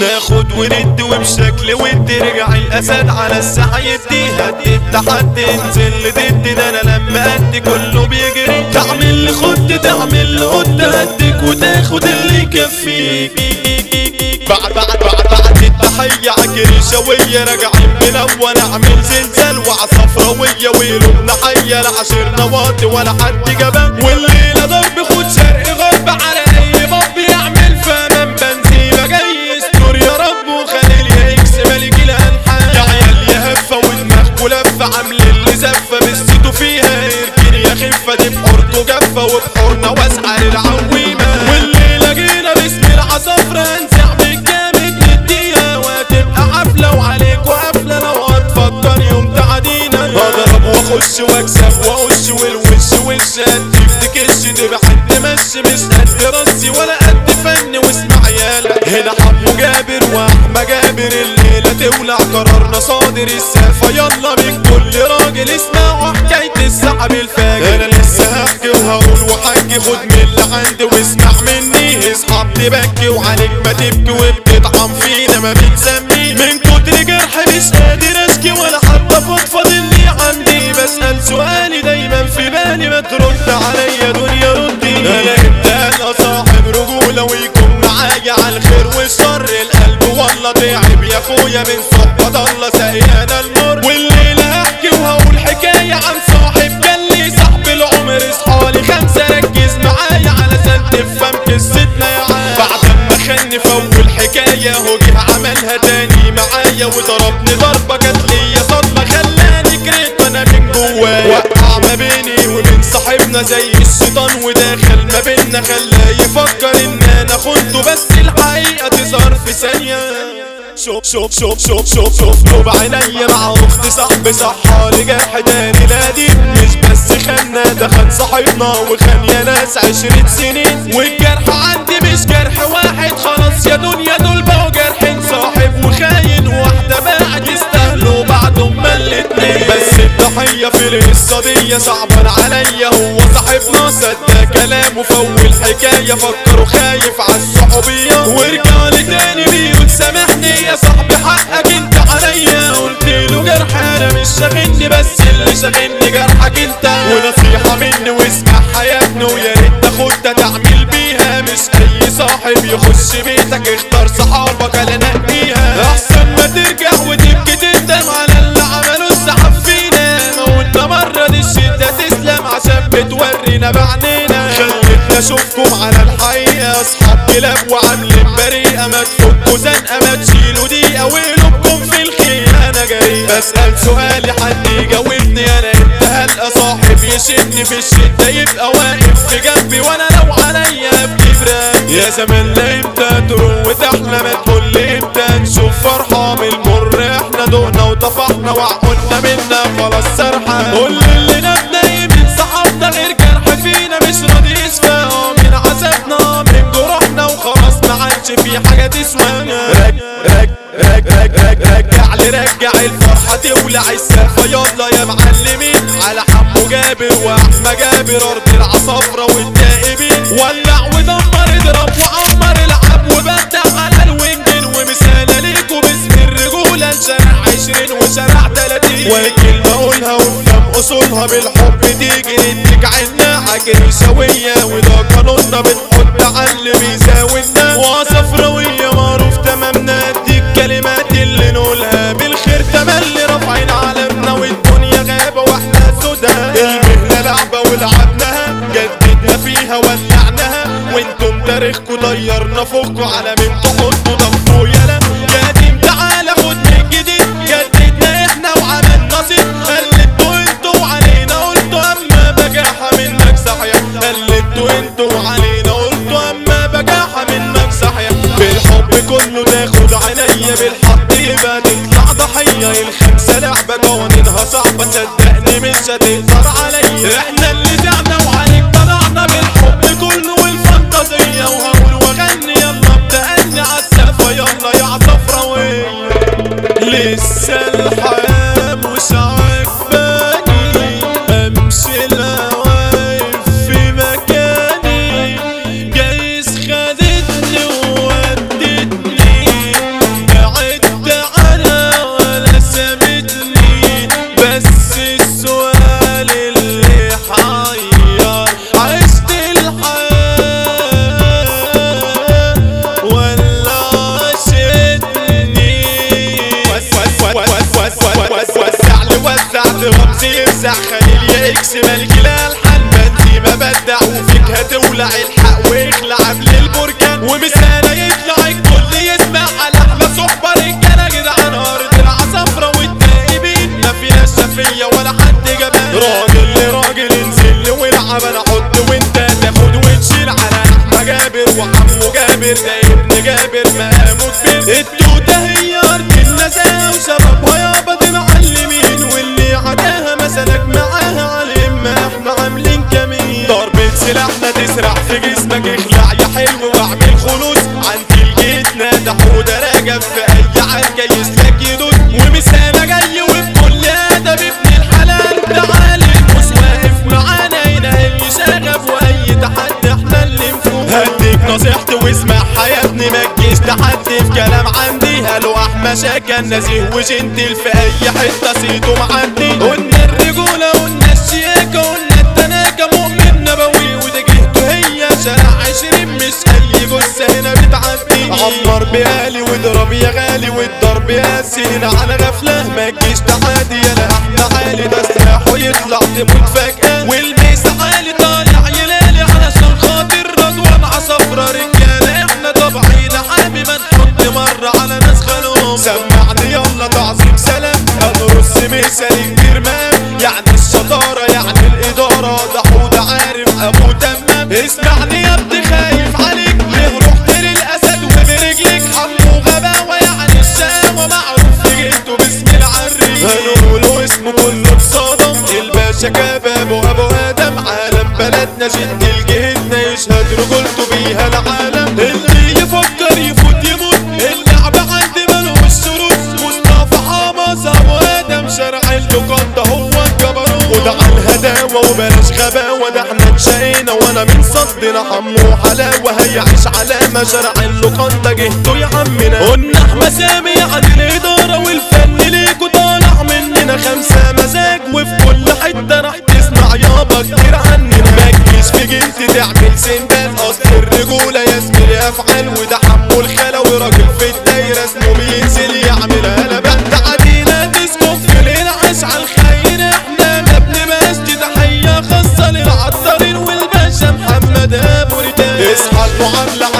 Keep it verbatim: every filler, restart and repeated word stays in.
ناخد وند وبشكل ود رجع الاسد على الساحة يدي هدي التحدي انزل ضد ده انا لما ادي كله بيجري تعمل لي خد تعمل لي قد هديك وتاخد اللي يكفيك بعد بعد بعد بعد التحية عجري شوية راجعين بنوى نعمل زلزال وعصفراوية وقلوبنا حية لا عشرنا واطي ولا حد جبان والليلة ضرب خد شرق غرب على اي باب يعمل فمن بنزيمة جاي يستر يا رب وخليل يا اكس ملك الانحاء يا عيال يا هفة ودماغكوا لفة عامل اللي زفة بسيتوا فيها اركن يا خفة دي بحورته جفة وبحورنا واسعة للعويمة والليلة جينا باسم العصفرة هنزع بالجامد نديها وهتبقى حفلة وعليكوا قفلة لو هتفكر يوم تعدينا اضرب واخش واكسب واقش والوش وش هديك تكش تبقى حد مشي مش قد راسي ولا قد فن واسمع يالا هنا حمو جابر واحمى جابر الليلة تولع قرارنا صادر السافة يلا من كل راجل اسمعوا حكاية السحب الفاجر انا لسه هحكي وهقول وحكي خد من اللي عندي واسمع مني اصحاب تبكي وعليك ما تبكي وبتطعم فينا ما بتسمي من كتر جرح مش قادر اشكي ولا حتى فضفض اللي عندي بسأل سؤالي دايما في بالي ما ترد عليا دنيا ردي انا امتى انا صاحب رجولة ويكون معايا على الخير والشر القلب والله تعب يا اخويا من صحبة الله سقيانا المر والليلة هحكي وهقول حكاية عن صاحب قال لي صاحب العمر اصحالي خمسة ركز معايا علشان تفهم قصتنا يا عم بعد ما خلني في اول حكاية هو جه عملها تاني معايا وضربني ضربة جات ليا صدمة خلاني جريت وانا من جوايا وقع ما بيني وبين صاحبنا زي الشيطان وداخل ما بينا خلاه يفكر ان انا خنته بس الحقيقة تظهر في ثانية شوف شوف شوف شوف شوف شوف له بعينيا مع اخت صاحبي صحالي جرح تاني نادي مش بس خنا ده خان صاحبنا وخان يا ناس عشرة سنين والجرح عندي مش جرح واحد خلاص يا دنيا دول بقوا جرحين صاحب وخاين واحدة باعت يستاهلوا بعد هما الاتنين بس الضحية في القصة دي صعبان عليا هو صاحبنا صدق كلامه في اول حكاية فكروا خايف عالصحوبية ورجعلي تاني بيقول سامحني يا صاحبي حقك انت عليا قلتله جرح انا مش شاغلني بس اللي شاغلني جرحك انت ونصيحة مني واسمع حياتنا ويا ريت تاخدها تعمل بيها مش اي صاحب يخش بيتك اختار صحابك على نقيها احسن ما ترجع وتبكي تندم على اللي عمله السحب فينا موتنا مرة دي الشدة تسلم عشان بتورينا بعنينا خلتنا اشوفكم على الحقيقة اصحاب كلاب وعاملين بريئة ما تفكوا زنقة ما تشيلوا دقيقة وقلوبكم في الخير انا جريء بسأل سؤالي حد يجاوبني انا انت هلقى صاحب يشدني في الشدة يبقى واقف في جنبي وانا لو عليا بكبرك يا زمان لا امتى تروح وتحلى ما تقول لي امتى نشوف فرحة من المر احنا دقنا وطفحنا وعقولنا منا خلاص سرحة قول اللي نبنا من صحابنا غير جرح فينا مش راضي يشفى من عذابنا من جروحنا وخلاص ما عادش في حاجة تسوانا رج رج رج رج رج رجع لي رجع الفرحة تولع السالفة يلا يا معلمين على حمو جابر واحمى جابر ارض العصافرة والتائبين ولع ودمر اضرب وعمر العب وبدع على الوينجن ومثالة ليكوا باسم الرجولة شارع عشرين وشارع تلاتين وكلمة اقولها وافهم اصولها بالحب تيجي نديك عنا عجري سوية وده قانوننا بنحط على اللي بيساوينا وعصفراوية معروف تمامنا اديك كلمات اللي نقولها بالخير تملي رافعين علمنا والدنيا غابة واحنا سودا المهنة لعبة ولعبناها جددنا فيها ولعناها وانتم تاريخكوا طيرنا فوقكوا على مين تحطوا ضغطوا يلا يا قديم تعالى خد من جديد جددنا احنا وعملنا صيت قلدتوا انتوا علينا قلتوا اما بجاحة منك صحيح قلدتوا انتوا علينا قلتوا اما بجاحة منك صحيح بالحب كله تاخد عينيا بالحق يبقى تطلع ضحية الخمسة لعبة قوانينها صعبة صدقني مش هتقدر عليا احنا اللي زعنا وعليك طلعنا بالحب كله والفانتازية وهقول واغني يلا ابدأني عالسقفة يلا يا عصفراوية لسه الحياة مش عجباني امشي لا واقف في مكاني جايز خدتني وودتني توزع خليل يا اكس مالك الالحان بنزيمة بدع وفيك هتولع الحق واخلع قبل البركان ومثالة يطلع الكل يسمع على احلى صحبة رجالة جدعان ارض العصفرة والتائبين ما فيناش شفية ولا حد جبان راجل لراجل انزل والعب انا احط وانت تاخد وتشيل على احمى جابر وحمو جابر ده ابن جابر مقامه كبير التوتة هي ارض النزاهة وشبابها يابا دي معلمين واللي عداها مسلك معاها علم ما احنا عاملين كمين ضربة سلاحنا تسرع في جسمك اخلع يا حلو واعمل خلوص عندي الجيتنا ده حودة راجب في اي عركة يسلك يدوس ومثالة جاي وبكل ادب ابن الحلال تعالى الموس واقف معانا هنا اللي شغف واي تحدي احنا اللي نفوق هديك نصيحتي واسمعها يا ابني ما تجيش تحدي في كلام عندي هلو احمى شاكا نزيه وجنتل في اي حته صيته معدي قلنا الرجوله قلنا الشياكه قلنا التناكه مؤمن نبوي وده جهته هي شارع عشرين مش اي جثه هنا بتعدي عمر بقالي واضرب يا غالي والضرب ياسي هنا على غفله ما تجيش تحدي يا احمى عالي ده سلاحه يطلع تموت فجاه والميس عالي طالع يلالي علشان خاطر رضوان عصفرة رجاله احنا طبعينا حامي ما نحط مره على ناس خانوهم سمعني يلا تعظيم سلام هنرص مثالي كبير مام يعني الشطاره يعني الاداره ده حوده عارف ابو تمام اسمعني يا ابني خايف عليك ليه رحت للاسد وبرجلك حمو غباوه يعني الشاوه معروف في جهته باسم العريس هنقوله اسمه كله اتصدم الباشا كباب وابو ادم عالم بلدنا جد الجهتنا يشهد رجولته بيها العالم اللي يفكر يفوت يموت اللعبة عندي ملوش شروط مصطفى حمص ابو ادم شارع اللوكاندا هو الجبروت وده على الهداوة وبلاش غباوة ده احنا اتشقينا وانا من صدنا حمو حلاوة هيعيش علامة شارع اللوكاندا جهته يا عمنا قلنا احمى سامي عن الادارة والفن ليكوا طالع مننا خمسة مزاج وفي كل حتة راح تسمع يابا كتير عننا ما تجيش في جنتي تعمل سندان اصل الرجولة يا زميلي افعال وده حمو الخلا وراجل في الدايرة اسمه بينزل يعمل قلبة تعدينا تسكب في الانعاش على الخير احنا ما بنبقاش دي تحية خاصة للعطارين والباشا محمد ابو ريتان اصحى المعاملة